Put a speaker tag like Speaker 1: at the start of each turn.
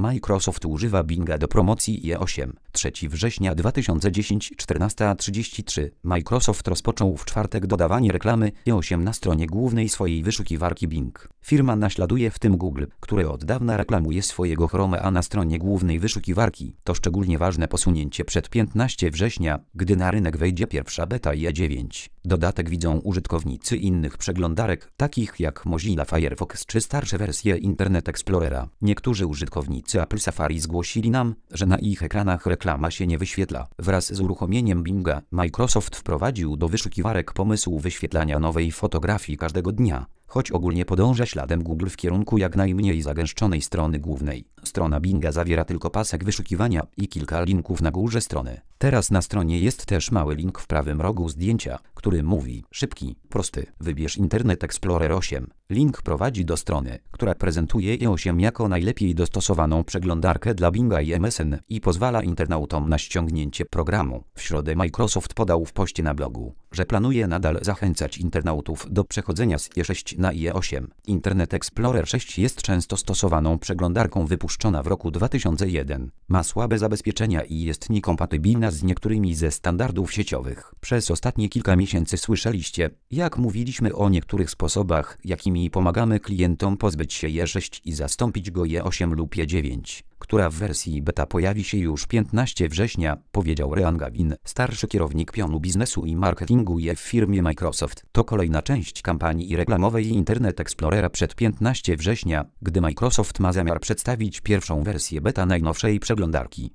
Speaker 1: Microsoft używa Binga do promocji IE 8. 3 września 2010 14:33. Microsoft rozpoczął w czwartek dodawanie reklamy IE 8 na stronie głównej swojej wyszukiwarki Bing. Firma naśladuje w tym Google, które od dawna reklamuje swojego Chroma na stronie głównej wyszukiwarki. To szczególnie ważne posunięcie przed 15 września, gdy na rynek wejdzie pierwsza beta IE 9. Dodatek widzą użytkownicy innych przeglądarek, takich jak Mozilla Firefox czy starsze wersje Internet Explorera. Niektórzy użytkownicy Apple Safari zgłosili nam, że na ich ekranach reklama się nie wyświetla. Wraz z uruchomieniem Binga, Microsoft wprowadził do wyszukiwarek pomysł wyświetlania nowej fotografii każdego dnia. Choć ogólnie podąża śladem Google w kierunku jak najmniej zagęszczonej strony głównej. Strona Binga zawiera tylko pasek wyszukiwania i kilka linków na górze strony. Teraz na stronie jest też mały link w prawym rogu zdjęcia, który mówi: szybki, prosty, wybierz Internet Explorer 8. Link prowadzi do strony, która prezentuje IE 8 jako najlepiej dostosowaną przeglądarkę dla Binga i MSN i pozwala internautom na ściągnięcie programu. W środę Microsoft podał w poście na blogu, że planuje nadal zachęcać internautów do przechodzenia z IE 6 na IE 8. Internet Explorer 6 jest często stosowaną przeglądarką wypuszczona w roku 2001. Ma słabe zabezpieczenia i jest niekompatybilna z niektórymi ze standardów sieciowych. Przez ostatnie kilka miesięcy słyszeliście, jak mówiliśmy o niektórych sposobach, jakimi pomagamy klientom pozbyć się IE 6 i zastąpić go IE 8 lub IE 9, która w wersji beta pojawi się już 15 września, powiedział Ryan Gavin, starszy kierownik pionu biznesu i marketingu IE w firmie Microsoft. To kolejna część kampanii reklamowej Internet Explorera przed 15 września, gdy Microsoft ma zamiar przedstawić pierwszą wersję beta najnowszej przeglądarki.